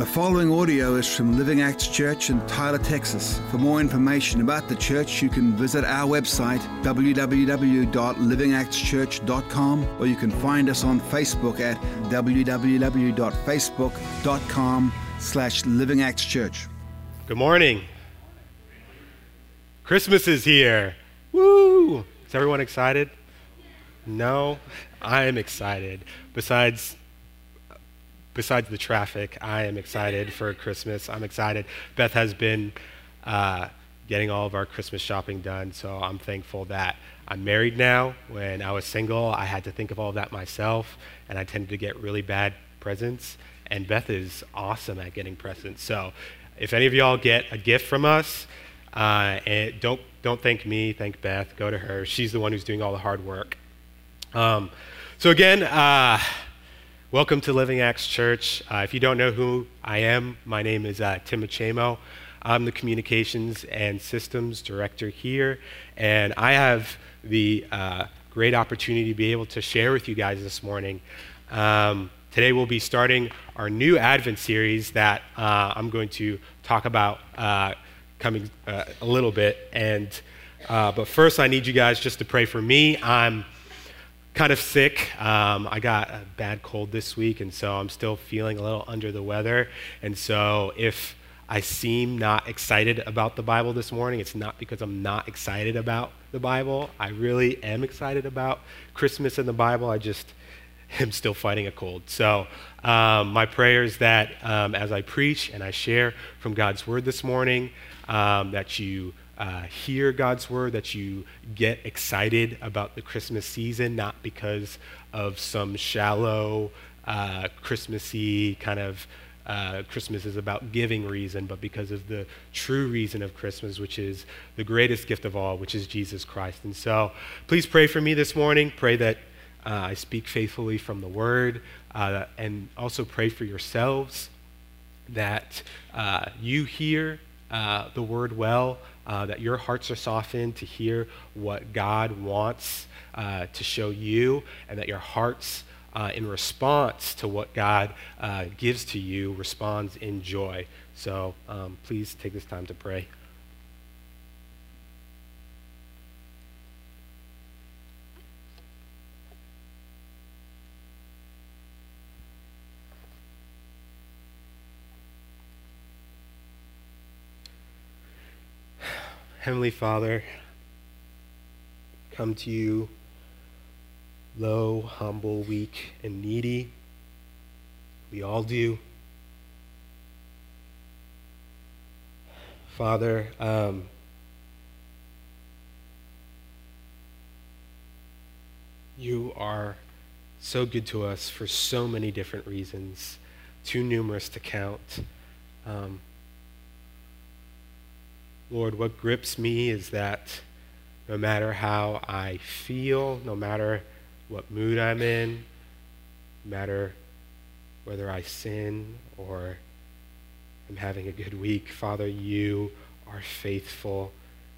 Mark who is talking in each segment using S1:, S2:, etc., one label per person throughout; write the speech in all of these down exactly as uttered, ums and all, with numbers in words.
S1: The following audio is from Living Acts Church in Tyler, Texas. For more information about the church, you can visit our website, w w w dot living acts church dot com, or you can find us on Facebook at w w w dot facebook dot com slash living acts church.
S2: Good morning. Christmas is here. Woo! Is everyone excited? No? I am excited. Besides Besides the traffic, I am excited for Christmas. I'm excited. Beth has been uh, getting all of our Christmas shopping done, so I'm thankful that I'm married now. When I was single, I had to think of all of that myself, and I tended to get really bad presents, and Beth is awesome at getting presents. So if any of y'all get a gift from us, uh, and don't, don't thank me, thank Beth. Go to her. She's the one who's doing all the hard work. Um, so again, uh, welcome to Living Acts Church. Uh, if you don't know who I am, my name is uh, Tim Achemo. I'm the Communications and Systems Director here, and I have the uh, great opportunity to be able to share with you guys this morning. Um, today we'll be starting our new Advent series that uh, I'm going to talk about uh, coming uh, a little bit. And uh, but first, I need you guys just to pray for me. I'm kind of sick. Um, I got a bad cold this week, and so I'm still feeling a little under the weather. And so if I seem not excited about the Bible this morning, it's not because I'm not excited about the Bible. I really am excited about Christmas and the Bible. I just am still fighting a cold. So um, my prayer is that um, as I preach and I share from God's Word this morning, um, that you Uh, hear God's word, that you get excited about the Christmas season, not because of some shallow, uh, Christmassy kind of uh, Christmas is about giving reason, but because of the true reason of Christmas, which is the greatest gift of all, which is Jesus Christ. And so please pray for me this morning. Pray that uh, I speak faithfully from the word, uh, and also pray for yourselves that uh, you hear uh, the word well, Uh, that your hearts are softened to hear what God wants uh, to show you, and that your hearts, uh, in response to what God uh, gives to you, responds in joy. So um, please take this time to pray. Heavenly Father, come to you low, humble, weak, and needy. We all do. Father, um, you are so good to us for so many different reasons, too numerous to count. Um, Lord, what grips me is that no matter how I feel, no matter what mood I'm in, no matter whether I sin or I'm having a good week, Father, you are faithful.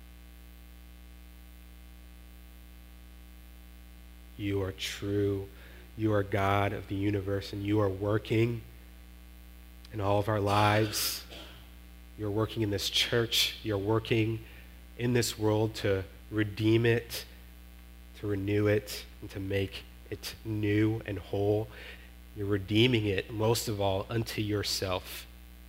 S2: You are true. You are God of the universe, and you are working in all of our lives. You're working in this church. You're working in this world to redeem it, to renew it, and to make it new and whole. You're redeeming it, most of all, unto yourself.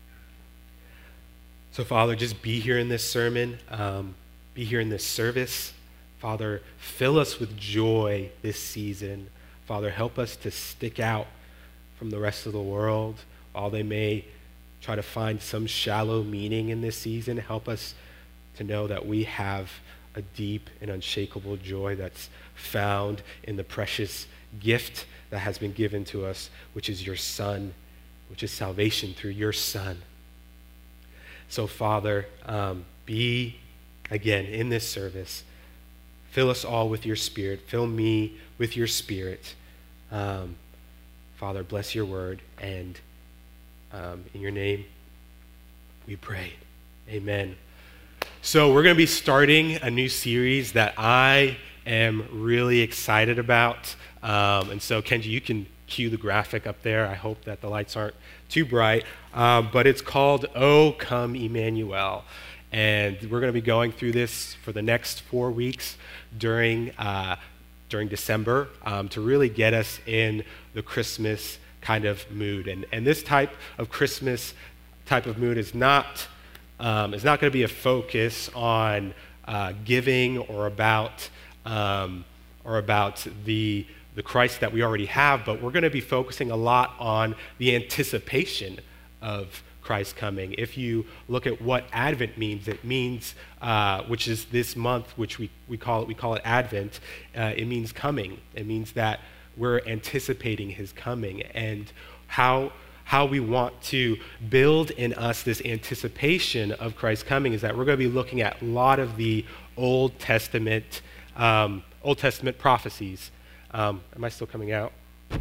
S2: So, Father, just be here in this sermon. Um, be here in this service. Father, fill us with joy this season. Father, help us to stick out from the rest of the world. While they may try to find some shallow meaning in this season, help us to know that we have a deep and unshakable joy that's found in the precious gift that has been given to us, which is your Son, which is salvation through your Son. So, Father, um, be, again, in this service. Fill us all with your Spirit. Fill me with your Spirit. Um, Father, bless your word, and Um, in your name, we pray. Amen. So we're going to be starting a new series that I am really excited about. Um, and so, Kenji, you can cue the graphic up there. I hope that the lights aren't too bright. Um, but it's called O Come Emmanuel. And we're going to be going through this for the next four weeks during, uh, during December um, to really get us in the Christmas kind of mood. And, and this type of Christmas type of mood is not, um, is not going to be a focus on uh, giving or about, um, or about the, the Christ that we already have, but we're going to be focusing a lot on the anticipation of Christ coming. If you look at what Advent means, it means, uh, which is this month, which we, we call it, we call it Advent, uh, it means coming. It means that we're anticipating his coming, and how how we want to build in us this anticipation of Christ's coming is that we're going to be looking at a lot of the Old Testament um, Old Testament prophecies. Um, am I still coming out?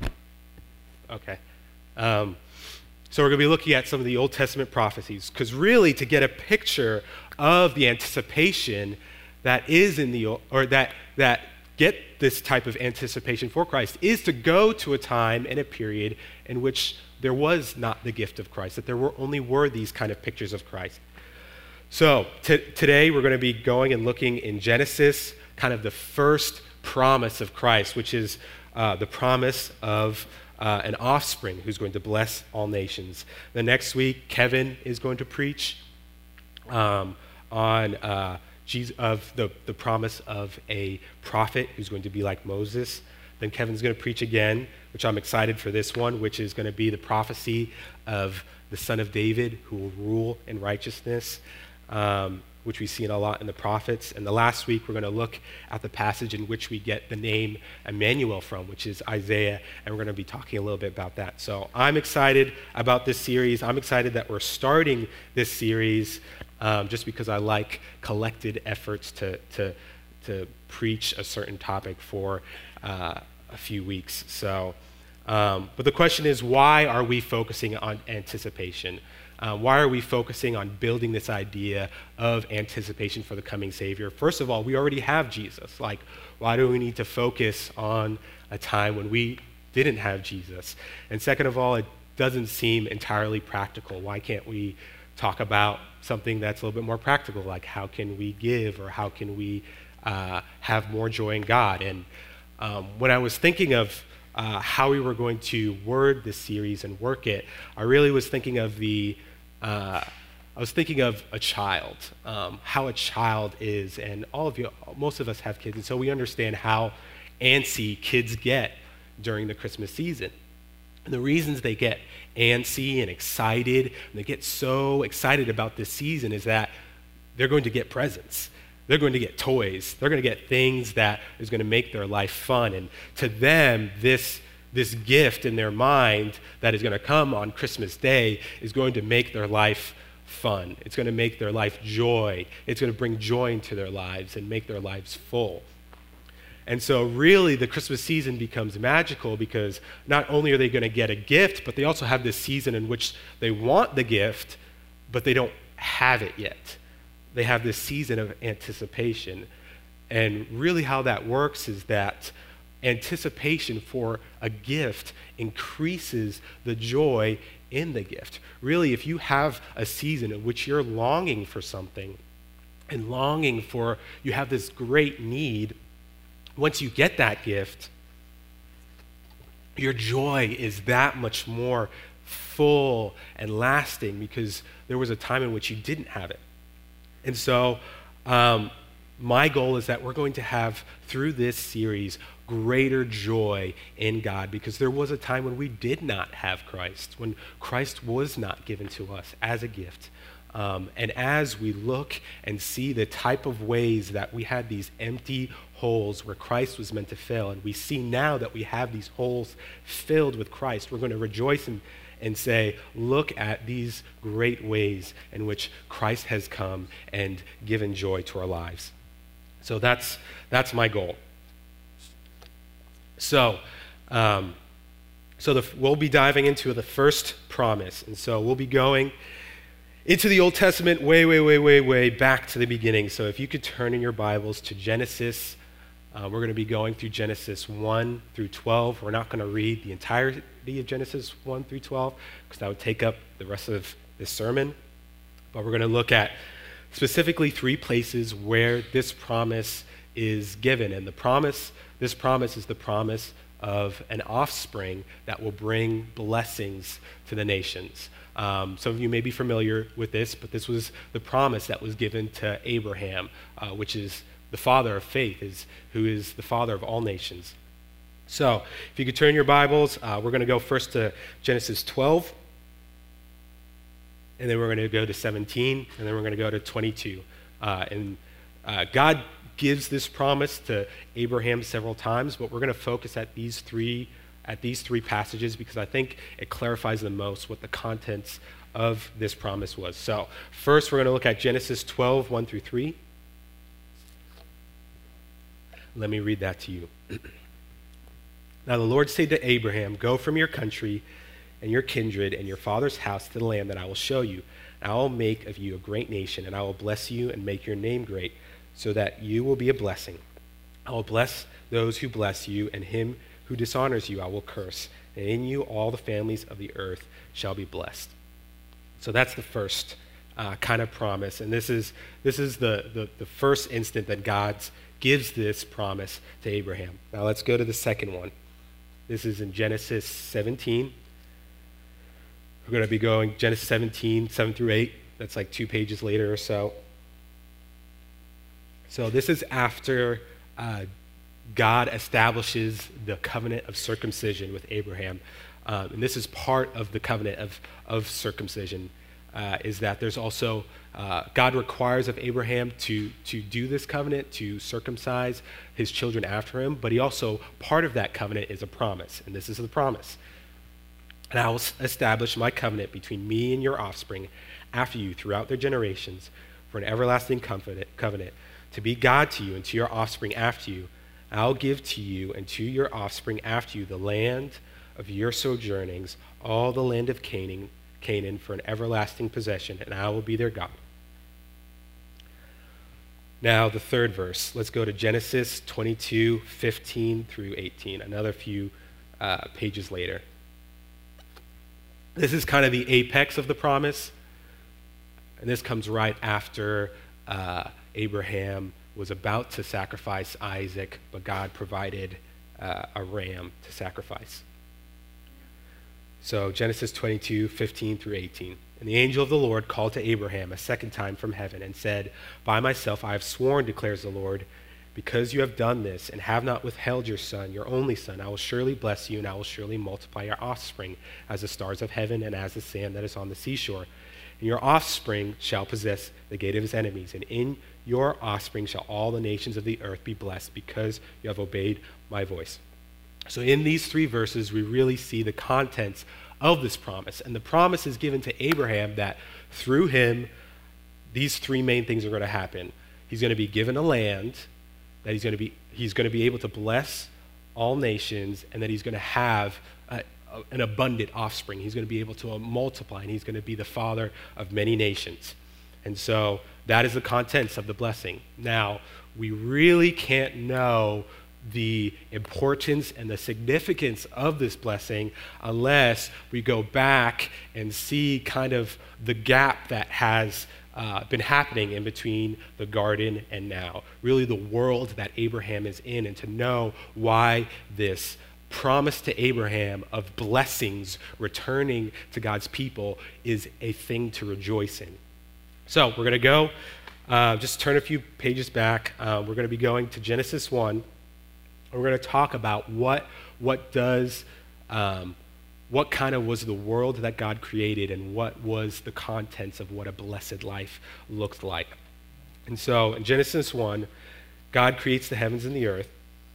S2: Okay. Um, so we're going to be looking at some of the Old Testament prophecies, because really to get a picture of the anticipation that is in the, or that that get this type of anticipation for Christ is to go to a time and a period in which there was not the gift of Christ, that there were only were these kind of pictures of Christ. So t- today we're going to be going and looking in Genesis, kind of the first promise of Christ, which is uh, the promise of uh, an offspring who's going to bless all nations. The next week, Kevin is going to preach um, on uh, Jesus, of the, the promise of a prophet who's going to be like Moses. Then Kevin's going to preach again, which I'm excited for this one, which is going to be the prophecy of the son of David who will rule in righteousness, um, which we see in a lot in the prophets. And the last week, we're going to look at the passage in which we get the name Emmanuel from, which is Isaiah, and we're going to be talking a little bit about that. So I'm excited about this series. I'm excited that we're starting this series um, just because I like collected efforts to, to, to preach a certain topic for uh, a few weeks. So, um, but the question is, why are we focusing on anticipation? Uh, why are we focusing on building this idea of anticipation for the coming Savior? First of all, we already have Jesus. Like, why do we need to focus on a time when we didn't have Jesus? And second of all, it doesn't seem entirely practical. Why can't we talk about something that's a little bit more practical, like how can we give, or how can we uh, have more joy in God? And um, when I was thinking of uh, how we were going to word this series and work it, I really was thinking of the, uh, I was thinking of a child, um, how a child is, and all of you, most of us have kids, and so we understand how antsy kids get during the Christmas season. And the reasons they get antsy and excited, and they get so excited about this season, is that they're going to get presents. They're going to get toys. They're going to get things that is going to make their life fun. And to them, this, this gift in their mind that is going to come on Christmas Day is going to make their life fun. It's going to make their life joy. It's going to bring joy into their lives and make their lives full. And so really the Christmas season becomes magical because not only are they going to get a gift, but they also have this season in which they want the gift, but they don't have it yet. They have this season of anticipation. And really how that works is that anticipation for a gift increases the joy in the gift. Really, if you have a season in which you're longing for something and longing for, you have this great need, once you get that gift, your joy is that much more full and lasting because there was a time in which you didn't have it. And so um, my goal is that we're going to have, through this series, greater joy in God, because there was a time when we did not have Christ, when Christ was not given to us as a gift. Um, and as we look and see the type of ways that we had these empty holes where Christ was meant to fill, and we see now that we have these holes filled with Christ, we're going to rejoice and, and say, look at these great ways in which Christ has come and given joy to our lives. So that's, that's my goal. So, um, so the, we'll be diving into the first promise. And so we'll be going into the Old Testament way, way, way, way, way back to the beginning. So if you could turn in your Bibles to Genesis Uh, we're going to be going through Genesis one through twelve. We're not going to read the entirety of Genesis one through twelve because that would take up the rest of this sermon. But we're going to look at specifically three places where this promise is given. And the promise, this promise is the promise of an offspring that will bring blessings to the nations. Um, some of you may be familiar with this, but this was the promise that was given to Abraham, uh, which is the father of faith, is who is the father of all nations. So, if you could turn your Bibles, uh, we're going to go first to Genesis twelve, and then we're going to go to seventeen, and then we're going to go to twenty-two. Uh, and uh, God gives this promise to Abraham several times, but we're going to focus at these three at these three passages because I think it clarifies the most what the contents of this promise was. So, first, we're going to look at Genesis twelve, one through three. Let me read that to you. Now the Lord said to Abraham, "Go from your country and your kindred and your father's house to the land that I will show you. And I will make of you a great nation, and I will bless you and make your name great, so that you will be a blessing. I will bless those who bless you, and him who dishonors you I will curse. And in you all the families of the earth shall be blessed." So that's the first uh, kind of promise. And this is this is the, the, the first instant that God's gives this promise to Abraham. Now let's go to the second one. This is in Genesis seventeen. We're going to be going Genesis seventeen, seven through eight. That's like two pages later or so. So this is after uh, God establishes the covenant of circumcision with Abraham. Um, and this is part of the covenant of, of circumcision, uh, is that there's also Uh, God requires of Abraham to, to do this covenant, to circumcise his children after him, but he also, part of that covenant is a promise, and this is the promise. "And I will establish my covenant between me and your offspring after you throughout their generations for an everlasting covenant, covenant to be God to you and to your offspring after you. I'll give to you and to your offspring after you the land of your sojournings, all the land of Canaan, Canaan for an everlasting possession, and I will be their God." Now, the third verse. Let's go to Genesis twenty-two, fifteen through eighteen, another few uh, pages later. This is kind of the apex of the promise, and this comes right after uh, Abraham was about to sacrifice Isaac, but God provided uh, a ram to sacrifice. So Genesis twenty-two, fifteen through eighteen. "And the angel of the Lord called to Abraham a second time from heaven and said, 'By myself I have sworn, declares the Lord, because you have done this and have not withheld your son, your only son, I will surely bless you, and I will surely multiply your offspring as the stars of heaven and as the sand that is on the seashore. And your offspring shall possess the gate of his enemies, and in your offspring shall all the nations of the earth be blessed, because you have obeyed my voice.'" So in these three verses, we really see the contents of this promise. And the promise is given to Abraham that through him, these three main things are going to happen. He's going to be given a land, that he's going to be, he's going to be able to bless all nations, and that he's going to have a, a, an abundant offspring. He's going to be able to multiply, and he's going to be the father of many nations. And so that is the contents of the blessing. Now, we really can't know the importance and the significance of this blessing unless we go back and see kind of the gap that has uh, been happening in between the garden and now. Really the world that Abraham is in, and to know why this promise to Abraham of blessings returning to God's people is a thing to rejoice in. So we're going to go, uh, just turn a few pages back. Uh, we're going to be going to Genesis one. We're going to talk about what what does um, what kind of was the world that God created, and what was the contents of what a blessed life looked like. And so in Genesis one, God creates the heavens and the earth,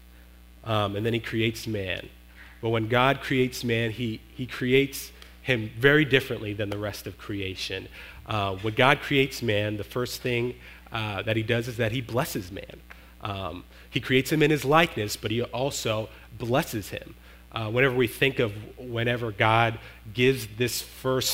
S2: um, and then he creates man. But when God creates man, he he creates him very differently than the rest of creation. Uh, when God creates man, the first thing uh, that he does is that he blesses man. Um, he creates him in his likeness, but he also blesses him. Uh, whenever we think of whenever God gives this first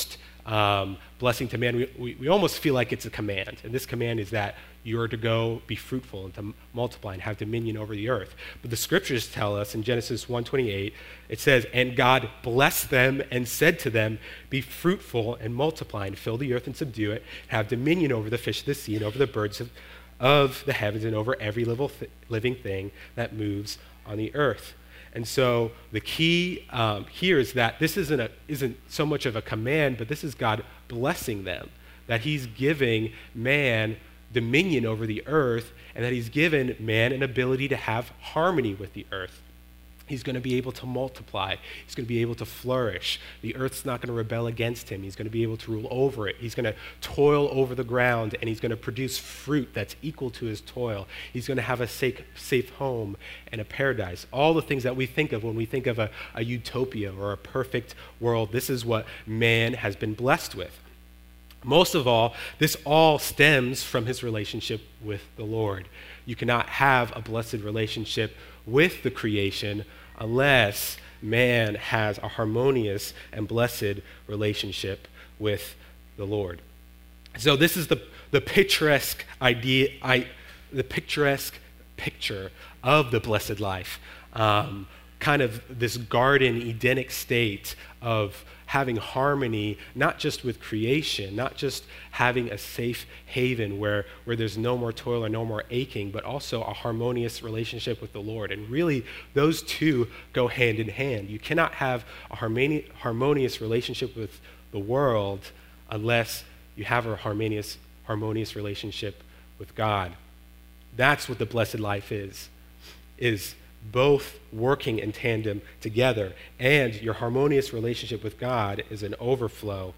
S2: um, blessing to man, we, we, we almost feel like it's a command. And this command is that you are to go be fruitful and to multiply and have dominion over the earth. But the scriptures tell us in Genesis one twenty-eight, it says, "And God blessed them and said to them, be fruitful and multiply and fill the earth and subdue it, have dominion over the fish of the sea and over the birds of, of the heavens and over every th- living thing that moves on the earth." And so the key um, here is that this isn't, a, isn't so much of a command, but this is God blessing them, that he's giving man dominion over the earth, and that he's given man an ability to have harmony with the earth. He's going to be able to multiply. He's going to be able to flourish. The earth's not going to rebel against him. He's going to be able to rule over it. He's going to toil over the ground, and he's going to produce fruit that's equal to his toil. He's going to have a safe, safe home and a paradise. All the things that we think of when we think of a, a utopia or a perfect world, this is what man has been blessed with. Most of all, this all stems from his relationship with the Lord. You cannot have a blessed relationship with the creation unless man has a harmonious and blessed relationship with the Lord. So this is the, the picturesque idea, I, the picturesque picture of the blessed life. Um, kind of this garden Edenic state of having harmony, not just with creation, not just having a safe haven where, where there's no more toil or no more aching, but also a harmonious relationship with the Lord. And really, those two go hand in hand. You cannot have a harmoni- harmonious relationship with the world unless you have a harmonious, harmonious relationship with God. That's what the blessed life is, is both working in tandem together, and your harmonious relationship with God is an overflow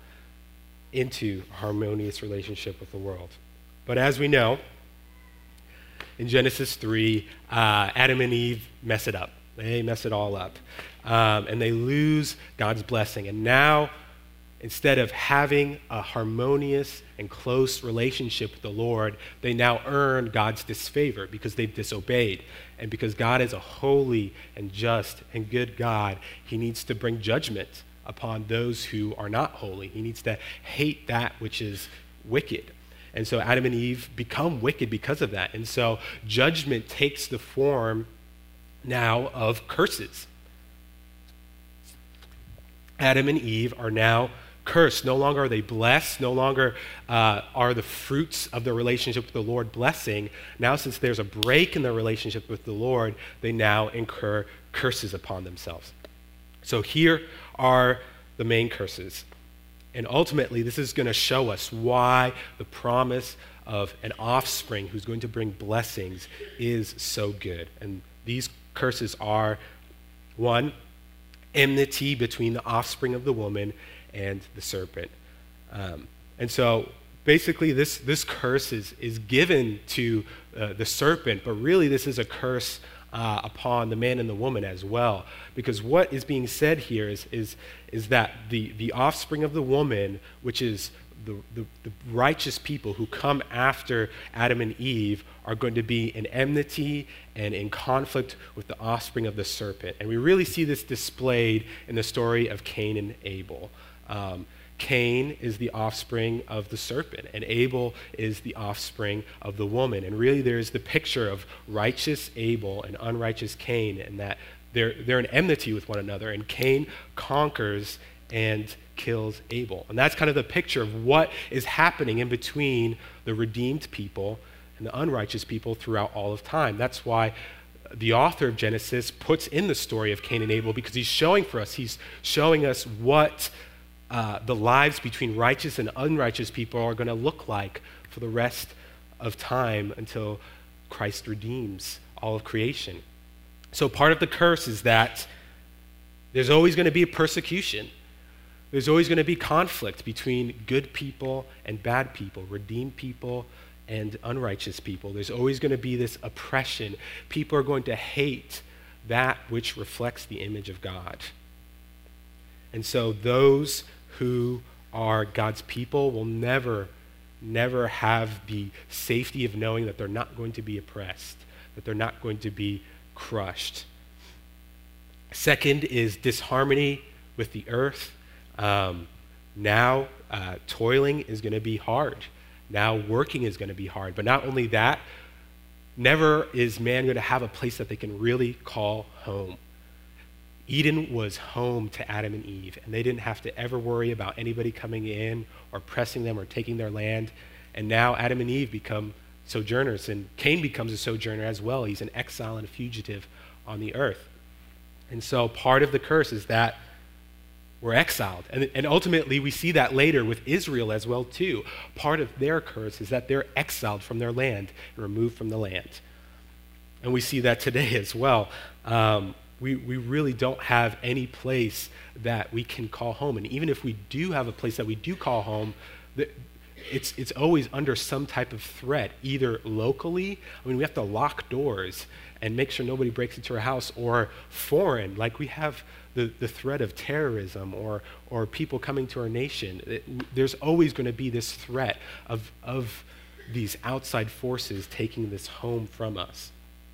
S2: into a harmonious relationship with the world. But as we know, in Genesis three, uh, Adam and Eve mess it up. They mess it all up. Um, and they lose God's blessing. And now, instead of having a harmonious and close relationship with the Lord, they now earn God's disfavor because they've disobeyed. And because God is a holy and just and good God, he needs to bring judgment upon those who are not holy. He needs to hate that which is wicked. And so Adam and Eve become wicked because of that. And so judgment takes the form now of curses. Adam and Eve are now cursed. No longer are they blessed. No longer uh, are the fruits of their relationship with the Lord blessing. Now, since there's a break in their relationship with the Lord, they now incur curses upon themselves. So here are the main curses. And ultimately, this is going to show us why the promise of an offspring who's going to bring blessings is so good. And these curses are, one, enmity between the offspring of the woman and the serpent. Um, and so basically this, this curse is, is given to uh, the serpent, but really this is a curse uh, upon the man and the woman as well. Because what is being said here is, is, is that the, the offspring of the woman, which is the, the, the righteous people who come after Adam and Eve, are going to be in enmity and in conflict with the offspring of the serpent. And we really see this displayed in the story of Cain and Abel. Um, Cain is the offspring of the serpent, and Abel is the offspring of the woman. And really there's the picture of righteous Abel and unrighteous Cain, and that they're, they're in enmity with one another, and Cain conquers and kills Abel. And that's kind of the picture of what is happening in between the redeemed people and the unrighteous people throughout all of time. That's why the author of Genesis puts in the story of Cain and Abel, because he's showing for us, he's showing us what Uh, the lives between righteous and unrighteous people are going to look like for the rest of time until Christ redeems all of creation. So part of the curse is that there's always going to be a persecution. There's always going to be conflict between good people and bad people, redeemed people and unrighteous people. There's always going to be this oppression. People are going to hate that which reflects the image of God. And so those who are God's people will never, never have the safety of knowing that they're not going to be oppressed, that they're not going to be crushed. Second is disharmony with the earth. Um, now uh, toiling is going to be hard. Now working is going to be hard. But not only that, never is man going to have a place that they can really call home. Eden was home to Adam and Eve, and they didn't have to ever worry about anybody coming in or pressing them or taking their land. And now Adam and Eve become sojourners, and Cain becomes a sojourner as well. He's an exile and a fugitive on the earth. And so part of the curse is that we're exiled. And, and ultimately, we see that later with Israel as well, too. Part of their curse is that they're exiled from their land and removed from the land. And we see that today as well. Um, we, we really don't have any place that we can call home. And even if we do have a place that we do call home, the, it's, it's always under some type of threat, either locally. I mean, we have to lock doors and make sure nobody breaks into our house, or foreign, like we have the, the threat of terrorism or or people coming to our nation. It, there's always going to be this threat of, of these outside forces taking this home from us.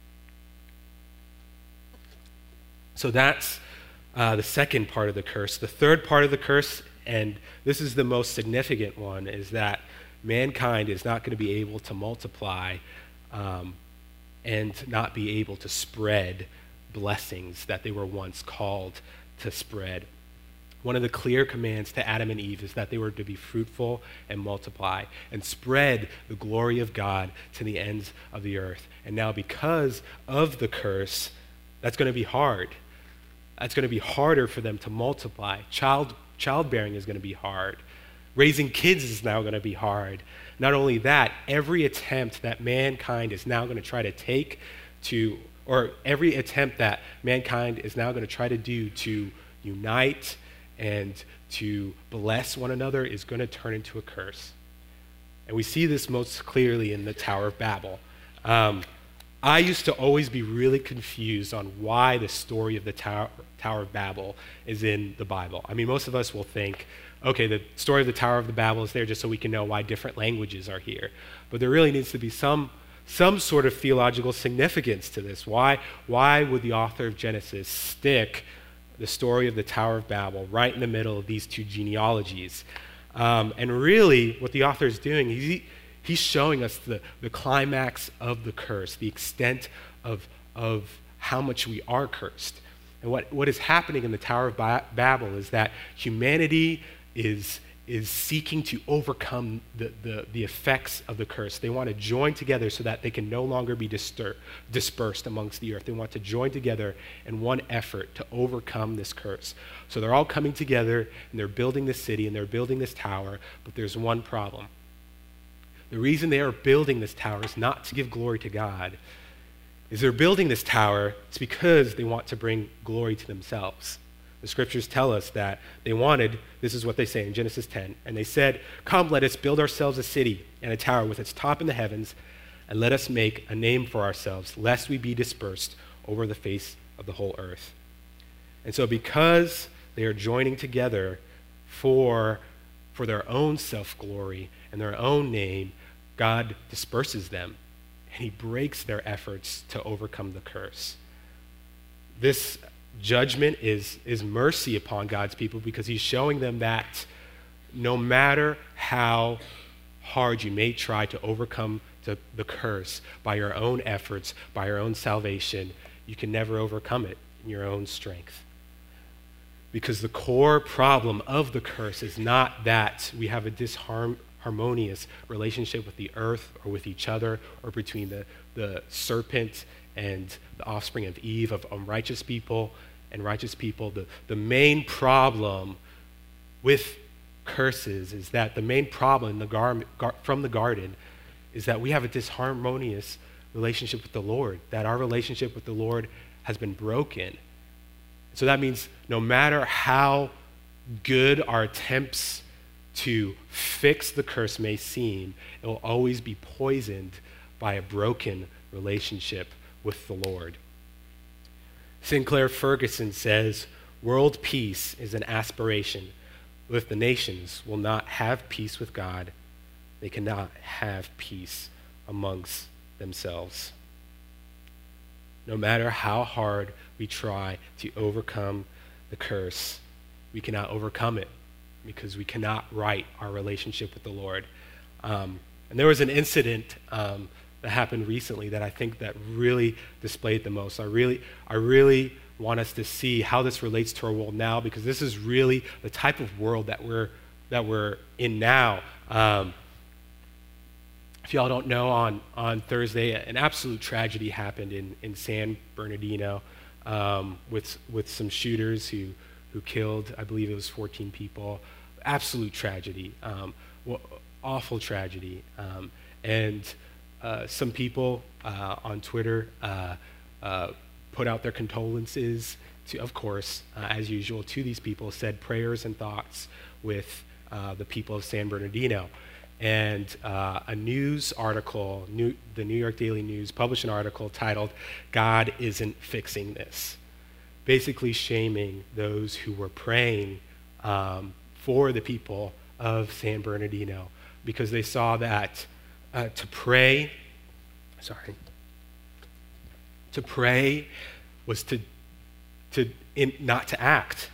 S2: So that's uh, the second part of the curse. The third part of the curse, and this is the most significant one, is that mankind is not going to be able to multiply um, and not be able to spread blessings that they were once called to spread. One of the clear commands to Adam and Eve is that they were to be fruitful and multiply and spread the glory of God to the ends of the earth. And now because of the curse, that's going to be hard. That's going to be harder for them to multiply. Child, childbearing is going to be hard. Raising kids is now going to be hard. Not only that, every attempt that mankind is now going to try to take to, or every attempt that mankind is now going to try to do to unite and to bless one another is going to turn into a curse. And we see this most clearly in the Tower of Babel. Um, I used to always be really confused on why the story of the Tower, Tower of Babel is in the Bible. I mean, most of us will think, okay, the story of the Tower of the Babel is there just so we can know why different languages are here. But there really needs to be some some sort of theological significance to this. Why, why would the author of Genesis stick the story of the Tower of Babel right in the middle of these two genealogies? Um, and really, what the author is doing, he's, he's showing us the, the climax of the curse, the extent of, of how much we are cursed. And what, what is happening in the Tower of ba- Babel is that humanity is, is seeking to overcome the, the, the effects of the curse. They want to join together so that they can no longer be distur- dispersed amongst the earth. They want to join together in one effort to overcome this curse. So they're all coming together, and they're building this city, and they're building this tower, but there's one problem. The reason they are building this tower is not to give glory to God. Is they're building this tower, it's because they want to bring glory to themselves. The scriptures tell us that they wanted, this is what they say in Genesis ten, and they said, "Come, let us build ourselves a city and a tower with its top in the heavens, and let us make a name for ourselves, lest we be dispersed over the face of the whole earth." And so because they are joining together for, for their own self-glory and their own name, God disperses them, and he breaks their efforts to overcome the curse. This judgment is, is mercy upon God's people, because he's showing them that no matter how hard you may try to overcome the, the curse by your own efforts, by your own salvation, you can never overcome it in your own strength. Because the core problem of the curse is not that we have a disharmonious relationship with the earth or with each other, or between the, the serpent and the offspring of Eve, of unrighteous people and righteous people. The, the main problem with curses is that the main problem in the gar- gar- from the garden is that we have a disharmonious relationship with the Lord, that our relationship with the Lord has been broken. So that means no matter how good our attempts to fix the curse may seem, it will always be poisoned by a broken relationship with the Lord. Sinclair Ferguson says, "World peace is an aspiration. If the nations will not have peace with God, they cannot have peace amongst themselves." No matter how hard we try to overcome the curse, we cannot overcome it because we cannot right our relationship with the Lord. Um, and there was an incident um, that happened recently that I think that really displayed the most. I really, I really want us to see how this relates to our world now, because this is really the type of world that we're that we're in now. Um, if y'all don't know, on on Thursday, an absolute tragedy happened in, in San Bernardino um, with with some shooters who who killed, I believe it was fourteen people. Absolute tragedy, um, well, awful tragedy, um, and uh, some people uh, on Twitter uh, uh, put out their condolences to, of course, uh, as usual, to these people, said prayers and thoughts with uh, the people of San Bernardino. And uh, a news article, New, the New York Daily News, published an article titled, "God Isn't Fixing This," basically shaming those who were praying um, for the people of San Bernardino, because they saw that uh, to pray, sorry, to pray was to, to in, not to act.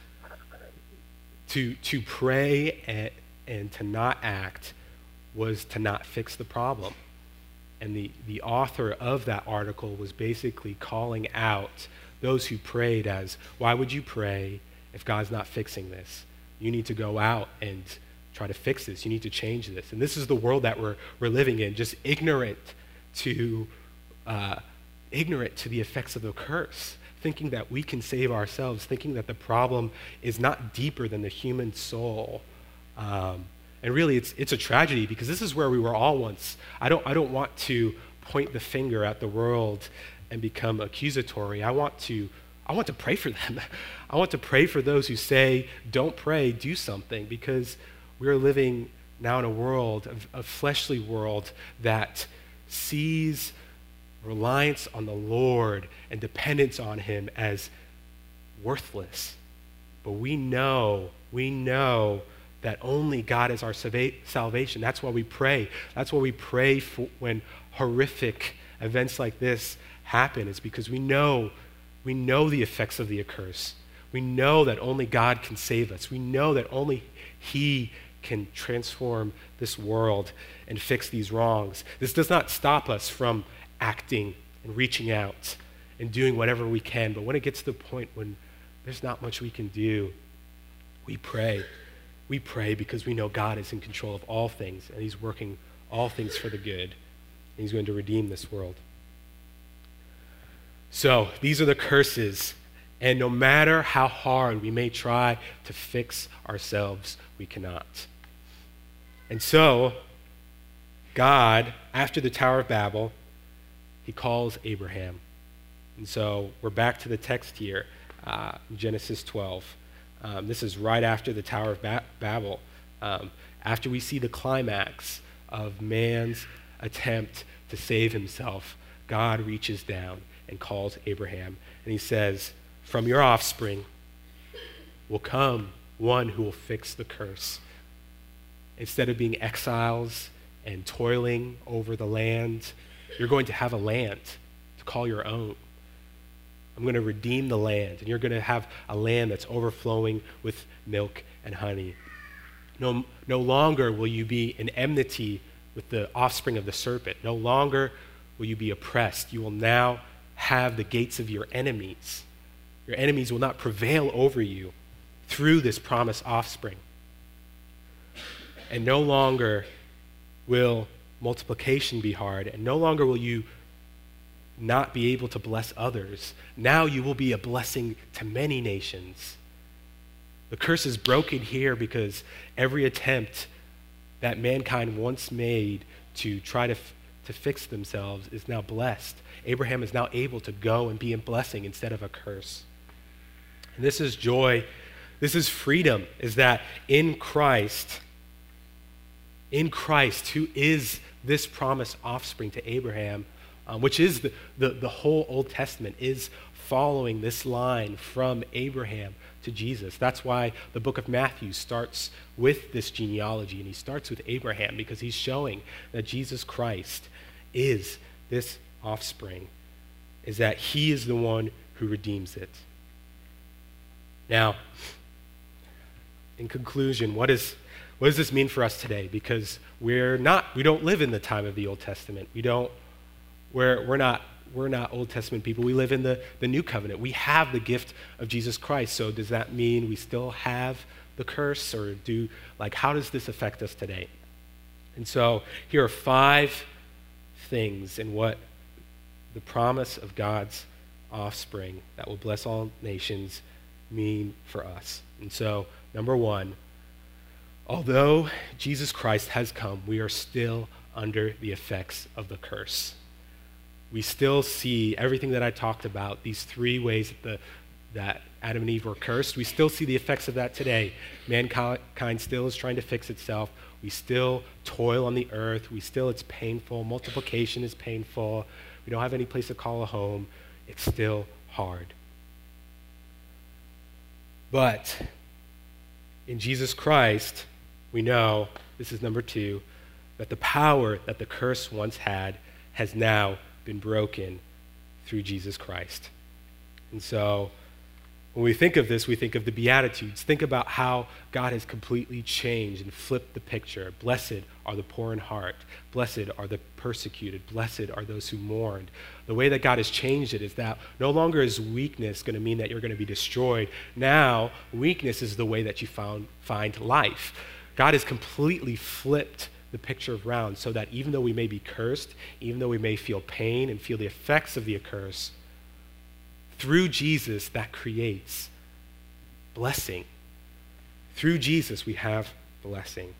S2: To, to pray and, and to not act was to not fix the problem. And the, the author of that article was basically calling out those who prayed as, why would you pray if God's not fixing this? You need to go out and try to fix this. You need to change this. And this is the world that we're, we're living in, just ignorant to, uh, ignorant to the effects of the curse, thinking that we can save ourselves, thinking that the problem is not deeper than the human soul. Um, And really, it's it's a tragedy, because this is where we were all once. I don't I don't want to point the finger at the world and become accusatory. I want to I want to pray for them. I want to pray for those who say, "Don't pray, do something," because we're living now in a world, a, a fleshly world, that sees reliance on the Lord and dependence on Him as worthless. But we know, we know. that only God is our salvation. That's why we pray. That's why we pray for when horrific events like this happen. It's because we know, we know the effects of the curse. We know that only God can save us. We know that only He can transform this world and fix these wrongs. This does not stop us from acting and reaching out and doing whatever we can. But when it gets to the point when there's not much we can do, we pray. We pray because we know God is in control of all things, and He's working all things for the good, and He's going to redeem this world. So these are the curses, and no matter how hard we may try to fix ourselves, we cannot. And so God, after the Tower of Babel, He calls Abraham. And so we're back to the text here, uh, Genesis twelve. Um, this is right after the Tower of ba- Babel, um, after we see the climax of man's attempt to save himself. God reaches down and calls Abraham, and He says, "From your offspring will come one who will fix the curse." Instead of being exiles and toiling over the land, you're going to have a land to call your own. I'm going to redeem the land, and you're going to have a land that's overflowing with milk and honey. No, no longer will you be in enmity with the offspring of the serpent. No longer will you be oppressed. You will now have the gates of your enemies. Your enemies will not prevail over you through this promised offspring. And no longer will multiplication be hard, and no longer will you not be able to bless others. Now you will be a blessing to many nations. The curse is broken here because every attempt that mankind once made to try to, f- to fix themselves is now blessed. Abraham is now able to go and be a blessing instead of a curse. And this is joy. This is freedom, is that in Christ, in Christ, who is this promised offspring to Abraham, Um, which is the, the, the whole Old Testament is following this line from Abraham to Jesus. That's why the book of Matthew starts with this genealogy, and he starts with Abraham, because he's showing that Jesus Christ is this offspring, is that He is the one who redeems it. Now, in conclusion, what is what does this mean for us today? Because we're not, we don't live in the time of the Old Testament. We don't, we're we're not we're not Old Testament people. We live in the, the New Covenant. We have the gift of Jesus Christ. So does that mean we still have the curse, or do, like, how does this affect us today? And so here are five things in what the promise of God's offspring that will bless all nations mean for us. And so, number one, although Jesus Christ has come, we are still under the effects of the curse. We still see everything that I talked about, these three ways that, the, that Adam and Eve were cursed. We still see the effects of that today. Mankind still is trying to fix itself. We still toil on the earth. We still, it's painful. Multiplication is painful. We don't have any place to call a home. It's still hard. But in Jesus Christ, we know, this is number two, that the power that the curse once had has now been broken through Jesus Christ. And so when we think of this, we think of the Beatitudes. Think about how God has completely changed and flipped the picture. Blessed are the poor in heart. Blessed are the persecuted. Blessed are those who mourned. The way that God has changed it is that no longer is weakness going to mean that you're going to be destroyed. Now, weakness is the way that you found, find life. God has completely flipped the picture around so that even though we may be cursed, even though we may feel pain and feel the effects of the curse, through Jesus, that creates blessing. Through Jesus, we have blessing.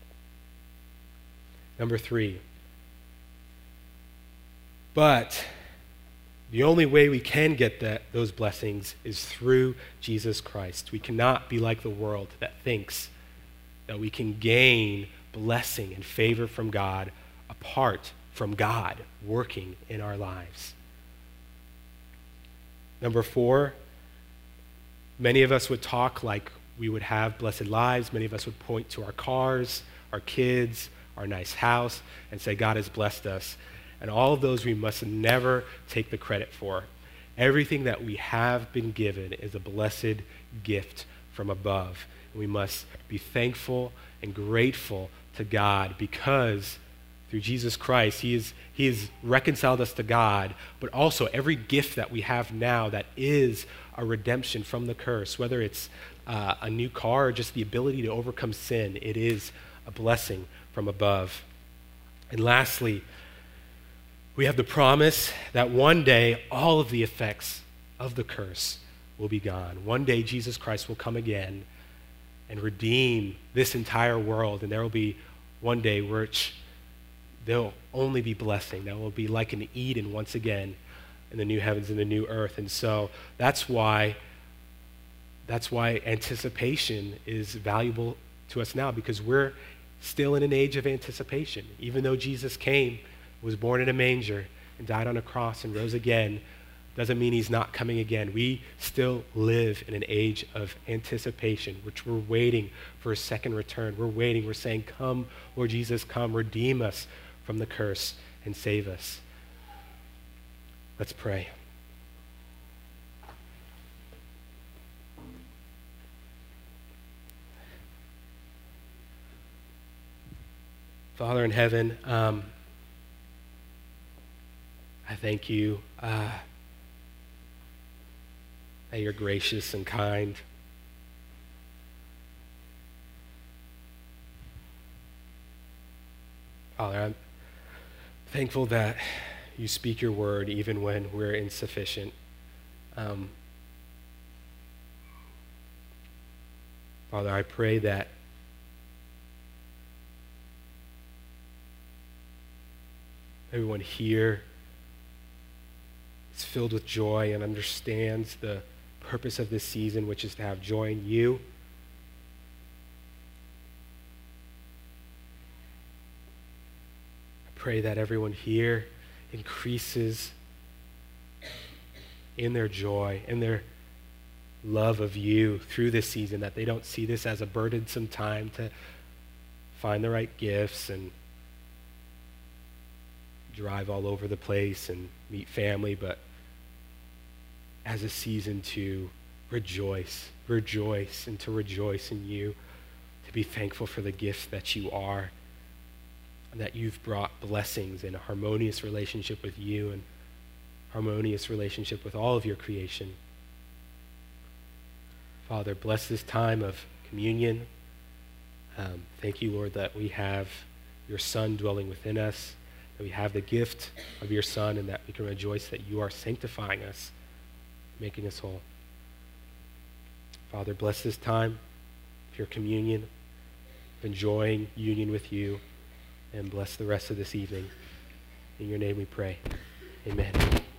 S2: Number three. But the only way we can get that, those blessings is through Jesus Christ. We cannot be like the world that thinks that we can gain blessing and favor from God apart from God working in our lives. Number four, many of us would talk like we would have blessed lives. Many of us would point to our cars, our kids, our nice house, and say, God has blessed us. And all of those we must never take the credit for. Everything that we have been given is a blessed gift from above. And we must be thankful and grateful to God because through Jesus Christ, he is, he has reconciled us to God, but also every gift that we have now that is a redemption from the curse, whether it's uh, a new car or just the ability to overcome sin, it is a blessing from above. And lastly, we have the promise that one day all of the effects of the curse will be gone. One day Jesus Christ will come again and redeem this entire world, and there will be one day which there'll only be blessing. That will be like an Eden once again in the new heavens and the new earth. And so that's why that's why anticipation is valuable to us now, because we're still in an age of anticipation. Even though Jesus came, was born in a manger, and died on a cross and rose again, doesn't mean he's not coming again. We still live in an age of anticipation, which we're waiting for his second return. We're waiting. We're saying, come, Lord Jesus, come, redeem us from the curse and save us. Let's pray. Father in heaven, um, I thank you uh, that you're gracious and kind. Father, I'm thankful that you speak your word even when we're insufficient. Um, Father, I pray that everyone here is filled with joy and understands the purpose of this season, which is to have joy in you. I pray that everyone here increases in their joy, in their love of you through this season, that they don't see this as a burdensome time to find the right gifts and drive all over the place and meet family, but as a season to rejoice, rejoice, and to rejoice in you, to be thankful for the gift that you are, and that you've brought blessings in a harmonious relationship with you and harmonious relationship with all of your creation. Father, bless this time of communion. Um, thank you, Lord, that we have your Son dwelling within us, that we have the gift of your Son, and that we can rejoice that you are sanctifying us, making us whole. Father, bless this time of your communion, of enjoying union with you, and bless the rest of this evening. In your name we pray. Amen.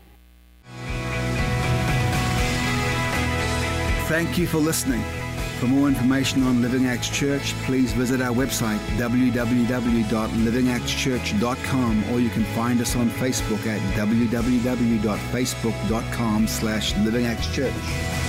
S1: Thank you for listening. For more information on Living Acts Church, please visit our website, w w w dot living acts church dot com, or you can find us on Facebook at w w w dot facebook dot com slash living acts church.